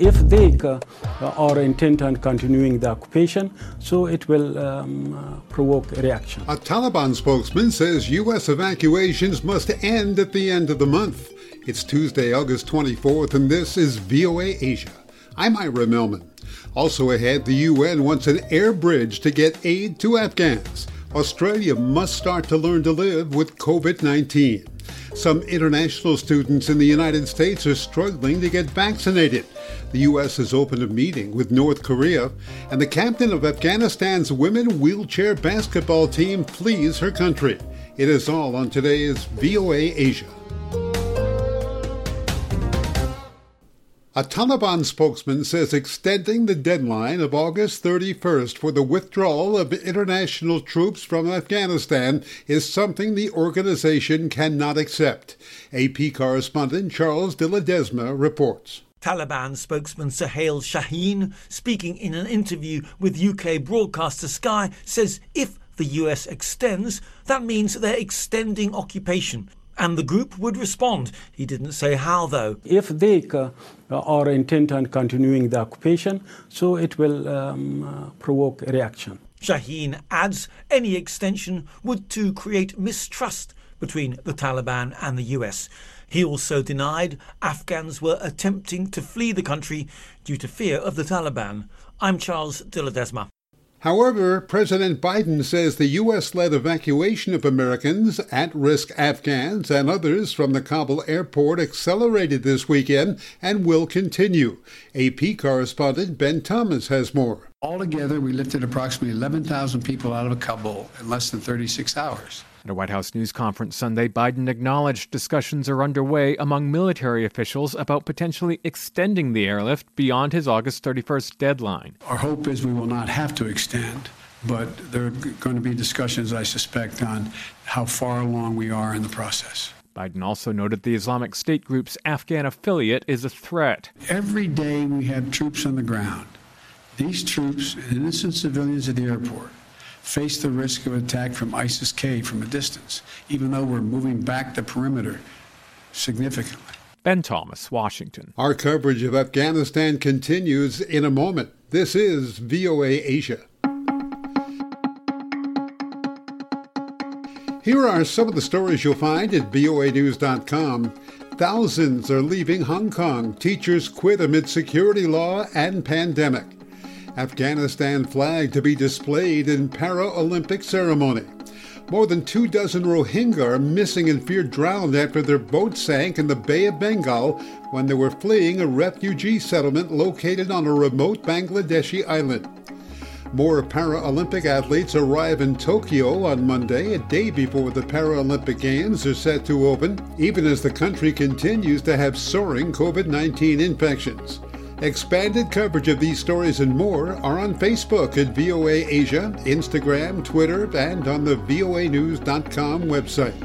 if they are intent on continuing the occupation, so it will provoke a reaction. A Taliban spokesman says U.S. evacuations must end at the end of the month. It's Tuesday, August 24th, and this is VOA Asia. I'm Ira Melman. Also ahead, the UN wants an air bridge to get aid to Afghans. Australia must start to learn to live with COVID-19. Some international students in the United States are struggling to get vaccinated. The U.S. has opened a meeting with North Korea, and the captain of Afghanistan's women wheelchair basketball team flees her country. It is all on today's VOA Asia. A Taliban spokesman says extending the deadline of August 31st for the withdrawal of international troops from Afghanistan is something the organization cannot accept. AP correspondent Charles de Ledesma reports. Taliban spokesman Sohail Shaheen, speaking in an interview with UK broadcaster Sky, says if the US extends, that means they're extending occupation. And the group would respond. He didn't say how, though. If they are intent on continuing the occupation, so it will provoke a reaction. Shaheen adds any extension would to create mistrust between the Taliban and the US. He also denied Afghans were attempting to flee the country due to fear of the Taliban. I'm Charles de Ledesma. However, President Biden says the U.S.-led evacuation of Americans, at-risk Afghans, and others from the Kabul airport accelerated this weekend and will continue. AP correspondent Ben Thomas has more. Altogether, we lifted approximately 11,000 people out of Kabul in less than 36 hours. At a White House news conference Sunday, Biden acknowledged discussions are underway among military officials about potentially extending the airlift beyond his August 31st deadline. Our hope is we will not have to extend, but there are going to be discussions, I suspect, on how far along we are in the process. Biden also noted the Islamic State group's Afghan affiliate is a threat. Every day we have troops on the ground. These troops and innocent civilians at the airport face the risk of attack from ISIS-K from a distance, even though we're moving back the perimeter significantly. Ben Thomas, Washington. Our coverage of Afghanistan continues in a moment. This is VOA Asia. Here are some of the stories you'll find at voanews.com. Thousands are leaving Hong Kong. Teachers quit amid security law and pandemic. Afghanistan flag to be displayed in Paralympic ceremony. More than 24 Rohingya are missing and feared drowned after their boat sank in the Bay of Bengal when they were fleeing a refugee settlement located on a remote Bangladeshi island. More Paralympic athletes arrive in Tokyo on Monday, a day before the Paralympic Games are set to open, even as the country continues to have soaring COVID-19 infections. Expanded coverage of these stories and more are on Facebook at VOA Asia, Instagram, Twitter, and on the voanews.com website.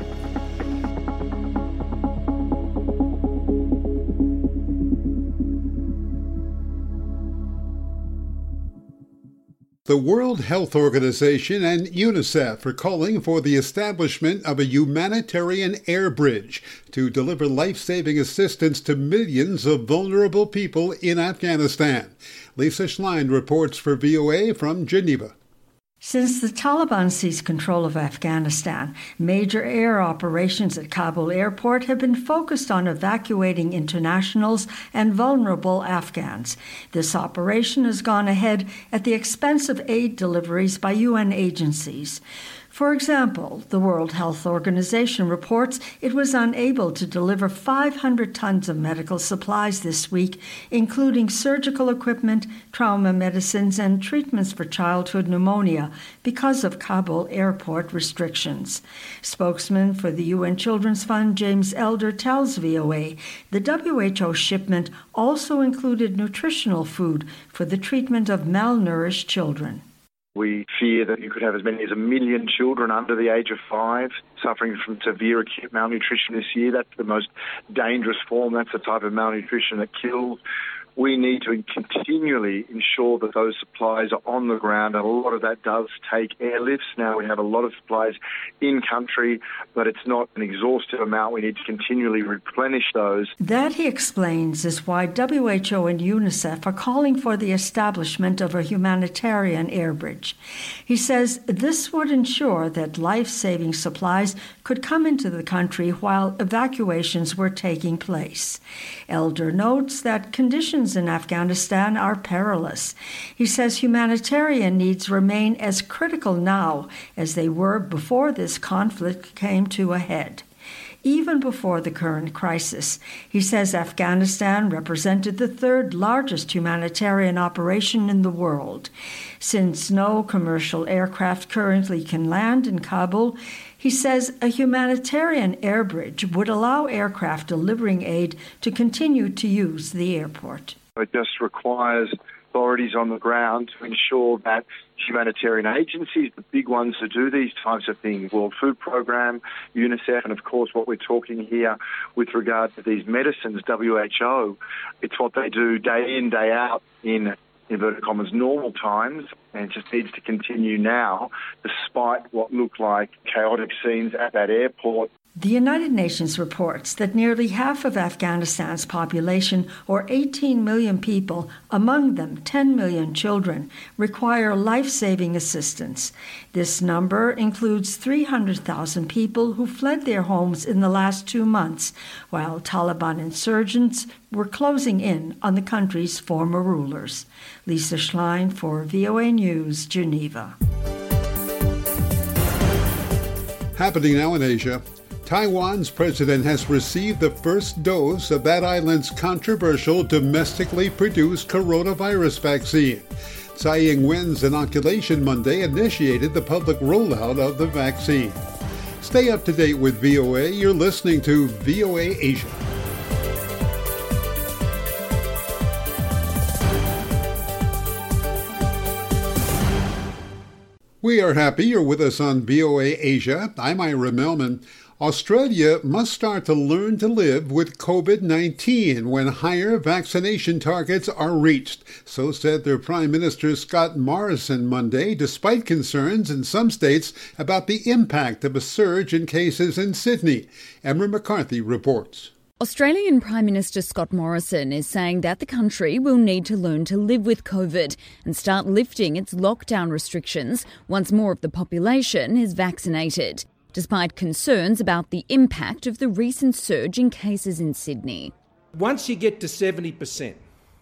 The World Health Organization and UNICEF are calling for the establishment of a humanitarian air bridge to deliver life-saving assistance to millions of vulnerable people in Afghanistan. Lisa Schlein reports for VOA from Geneva. Since the Taliban seized control of Afghanistan, major air operations at Kabul airport have been focused on evacuating internationals and vulnerable Afghans. This operation has gone ahead at the expense of aid deliveries by UN agencies. For example, the World Health Organization reports it was unable to deliver 500 tons of medical supplies this week, including surgical equipment, trauma medicines, and treatments for childhood pneumonia because of Kabul airport restrictions. Spokesman for the UN Children's Fund, James Elder, tells VOA the WHO shipment also included nutritional food for the treatment of malnourished children. We fear that you could have as many as 1 million children under the age of 5 suffering from severe acute malnutrition this year. That's the most dangerous form. That's the type of malnutrition that kills. we need to continually ensure that those supplies are on the ground, and a lot of that does take airlifts. Now we have a lot of supplies in country, but it's not an exhaustive amount. We need to continually replenish those. That, he explains, is why WHO and UNICEF are calling for the establishment of a humanitarian air bridge. He says this would ensure that life-saving supplies could come into the country while evacuations were taking place. Elder notes that conditions in Afghanistan are perilous. He says humanitarian needs remain as critical now as they were before this conflict came to a head. Even before the current crisis, he says Afghanistan represented the third largest humanitarian operation in the world. Since no commercial aircraft currently can land in Kabul, he says a humanitarian air bridge would allow aircraft delivering aid to continue to use the airport. It just requires authorities on the ground to ensure that humanitarian agencies, the big ones who do these types of things, World Food Programme, UNICEF, and of course what we're talking here with regard to these medicines, WHO, it's what they do day in, day out in inverted commas, normal times, and it just needs to continue now, despite what look like chaotic scenes at that airport. The United Nations reports that nearly half of Afghanistan's population, or 18 million people, among them 10 million children, require life-saving assistance. This number includes 300,000 people who fled their homes in the last 2 months, while Taliban insurgents were closing in on the country's former rulers. Lisa Schlein for VOA News, Geneva. Happening now in Asia, Taiwan's president has received the first dose of that island's controversial domestically produced coronavirus vaccine. Tsai Ing-wen's inoculation Monday initiated the public rollout of the vaccine. Stay up to date with VOA. You're listening to VOA Asia. We are happy you're with us on VOA Asia. I'm Ira Melman. Australia must start to learn to live with COVID-19 when higher vaccination targets are reached, so said their Prime Minister Scott Morrison Monday, despite concerns in some states about the impact of a surge in cases in Sydney. Emma McCarthy reports. Australian Prime Minister Scott Morrison is saying that the country will need to learn to live with COVID and start lifting its lockdown restrictions once more of the population is vaccinated, despite concerns about the impact of the recent surge in cases in Sydney. Once you get to 70%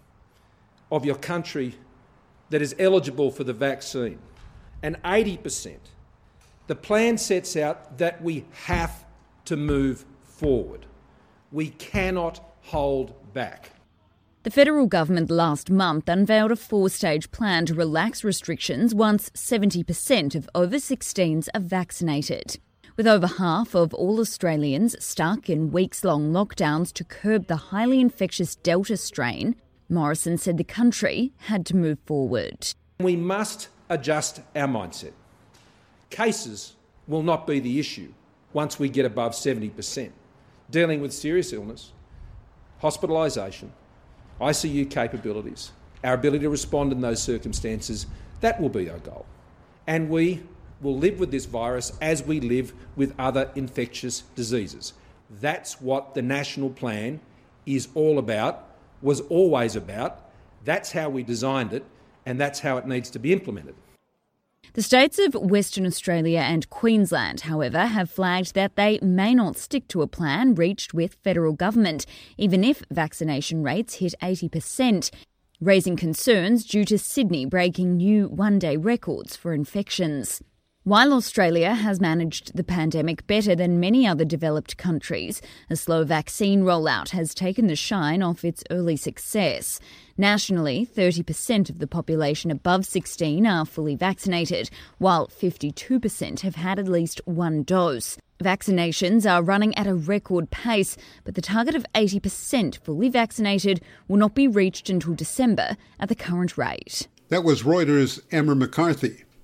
of your country that is eligible for the vaccine, and 80%, the plan sets out that we have to move forward. We cannot hold back. The federal government last month unveiled a 4-stage plan to relax restrictions once 70% of over 16s are vaccinated. With over half of all Australians stuck in weeks-long lockdowns to curb the highly infectious Delta strain, Morrison said the country had to move forward. We must adjust our mindset. Cases will not be the issue once we get above 70%. Dealing with serious illness, hospitalisation, ICU capabilities, our ability to respond in those circumstances, that will be our goal. And we will live with this virus as we live with other infectious diseases. That's what the national plan is all about, was always about. That's how we designed it, and that's how it needs to be implemented. The states of Western Australia and Queensland, however, have flagged that they may not stick to a plan reached with federal government, even if vaccination rates hit 80%, raising concerns due to Sydney breaking new one-day records for infections. While Australia has managed the pandemic better than many other developed countries, a slow vaccine rollout has taken the shine off its early success. Nationally, 30% of the population above 16 are fully vaccinated, while 52% have had at least one dose. Vaccinations are running at a record pace, but the target of 80% fully vaccinated will not be reached until December at the current rate. That was Reuters' Emma McCarthy.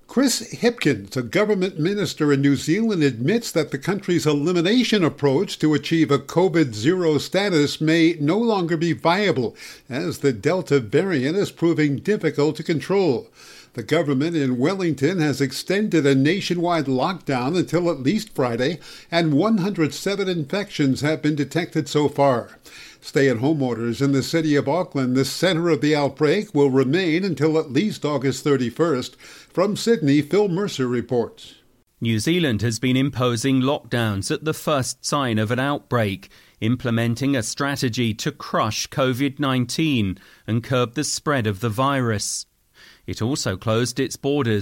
Chris Hipkins, a government minister in New Zealand, admits that the country's elimination approach to achieve a COVID-0 status may no longer be viable, as the Delta variant is proving difficult to control. The government in Wellington has extended a nationwide lockdown until at least Friday, and 107 infections have been detected so far. Stay-at-home orders in the city of Auckland, the center of the outbreak, will remain until at least August 31st. From Sydney, Phil Mercer reports. New Zealand has been imposing lockdowns at the first sign of an outbreak, implementing a strategy to crush COVID-19 and curb the spread of the virus. It also closed its borders